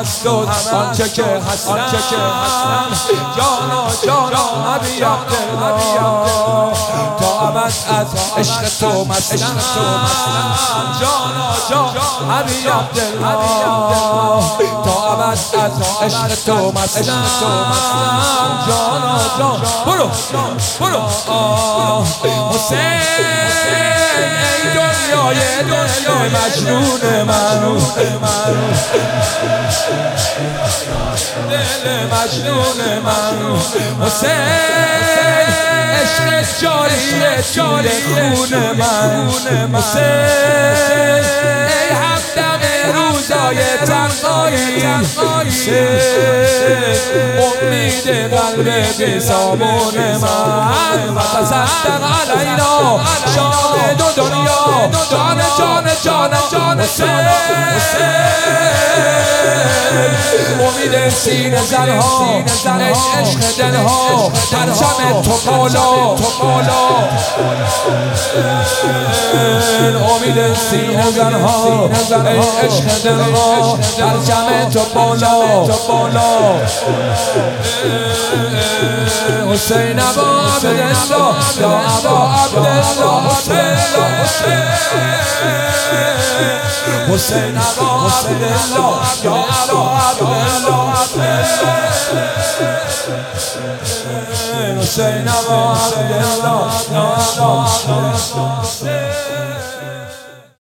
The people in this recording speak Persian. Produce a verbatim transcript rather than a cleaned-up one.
از تو آنچه که هستم جانا جانا ابی عبدالله تا ابد از عشق تو مستم جانا جانا ابی عبدالله تا ابد از عشق تو مستم جانا جانا برو برو حسین ای دنیای دل مجنون من دل مجنون من حسین عشق جاری جاری خون من حسین ای همدم روزای تنهایی امید قلب بی‌سامان من تصدق علینا شاهد و دنیا جان جان جان جان حسین امید سینه زنها ای عشق دلها پرچم تو بالا تو بالا امید سینه زنها ای عشق دلها پرچم تو بالا تو بالا حسین ابا عبدالله یا ابا عبدالله حسین ابا عبدالله یا ابا عبدالله حسین ابا عبدالله یا ابا عبدالله